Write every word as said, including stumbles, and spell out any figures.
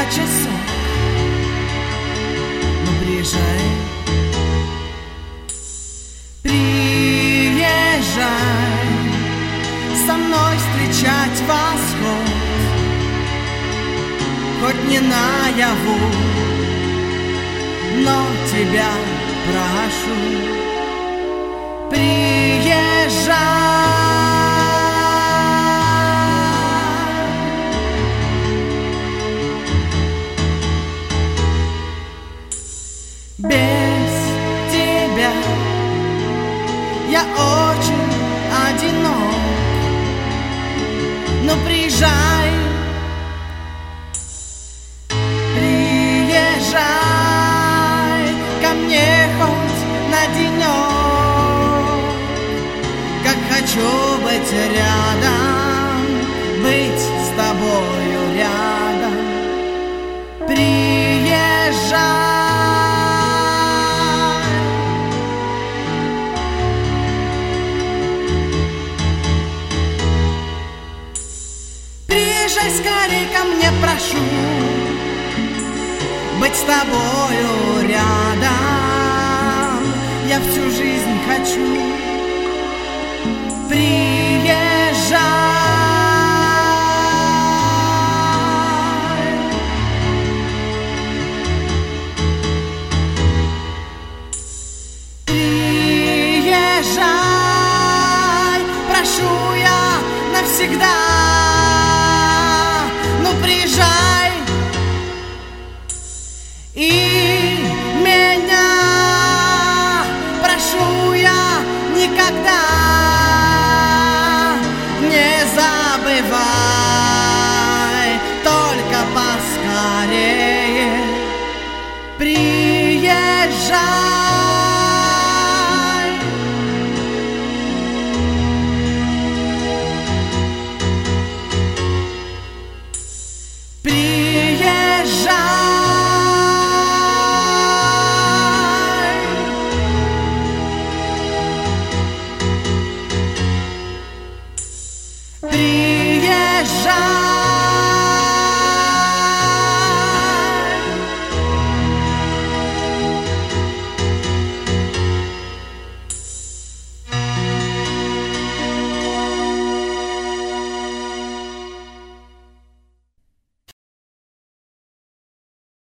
часов. Ну приезжай, приезжай со мной встречать восход, хоть не наяву, но тебя прошу, приезжай. Без тебя я очень одинок, но приезжай, приезжай ко мне хоть на денек. Как хочу быть рядом, быть с тобою рядом, приезжай. Приезжай скорей ко мне, прошу, быть с тобою рядом, я всю жизнь хочу. Приезжай.